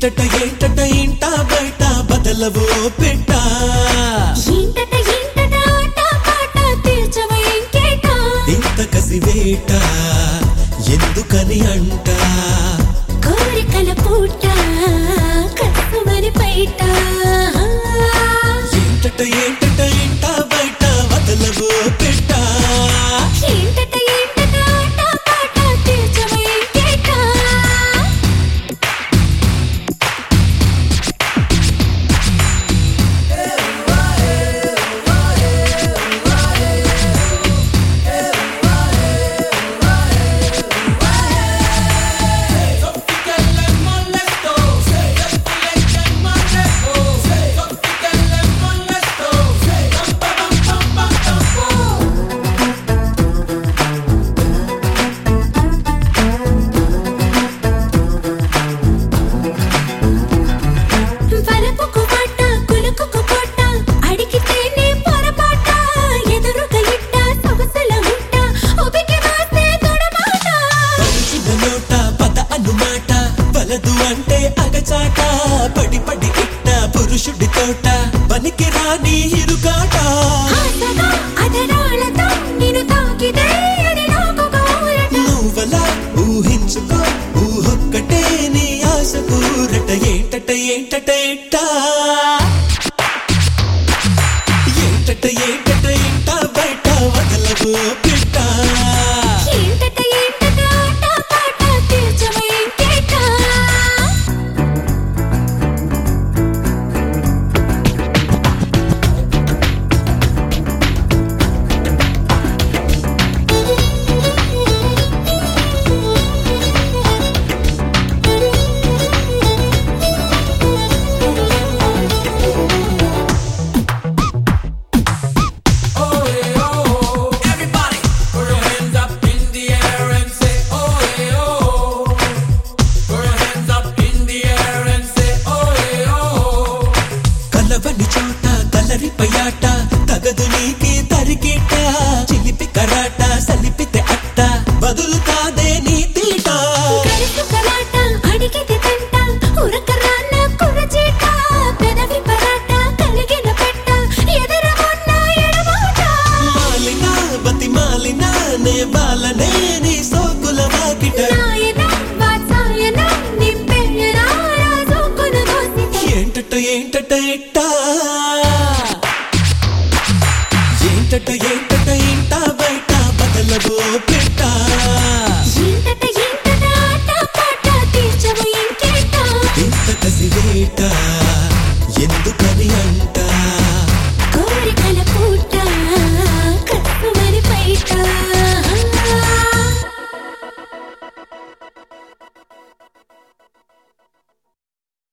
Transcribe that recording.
ఏంటట ఏంటట ఇంట బయట బదలవో పెట్ట ఏంటట ఏంటట ఆట పాట తీర్చవ ఇంకేట ఇంత కసివేట ఎందుకని అంట కోరికల పూట కసుమని బయట ఏంటట ఏంటట ఇంట బయట బదలవో పెట్ట ఏంటట ఏంటట ఆట పాట తీర్చవ ఇంకేట వలపుకు పట్ట కులుకుకు పొట్ట అడిగితేనే పొరపాట ఎదురుగా ఇట్ట సొగసుల ముట్ట ఉబికి వాస్తే తొడమాట పలుచుల నోట పద అనుమాట వలదు అంటే అగచాట పడి పడి ఇట్ట పురుషుడి తోట పనికి రాని ఇరుగాట ఆశగా అధరాలతో నిన్ను తాకితే అది నాకు గౌరట నువ్వలా ఊహించుకో ఊహొక్కటే నీ ఆశ కూరట ఏంటట ఏంటట ఇట్ట ఏంటట ఏంటట ఇంట బయట వదలవు పిట్ట ఏంటట ఏంటట ఆట పాట తీర్చవ ఇంకేట Everybody, put your hands up in the air and say, oh yeah, oh. Put your hands up in the air and say, oh yeah, oh. కలవని చోట కలరిపయాట తగదు నీకి తరికిట చిలిపి కరాట సలిపితే అట్ట బదులు కాదే నీ తీట కరుసు కలాట అడిగితే తంట ఉరకరాన్న కురచేట పెదవి పరాట కలిగిన పెట్ట ఎదుర ఉన్న ఎడబాట మాలిన బతి మాలిన నే బాలనే నీ సోకుల వాకిట నాయన వాత్సాయన నింపెయ్యన రాజుకున దోసిట ఏంటట ఏంటట ఇట్ట ఏంటట ఏంటట ఇంట బయట బదలవో పెట్ట ఏంటట ఏంటట ఆట పాట తీర్చవ ఇంకేట ఇంత కసివేట ఎందుకని అంట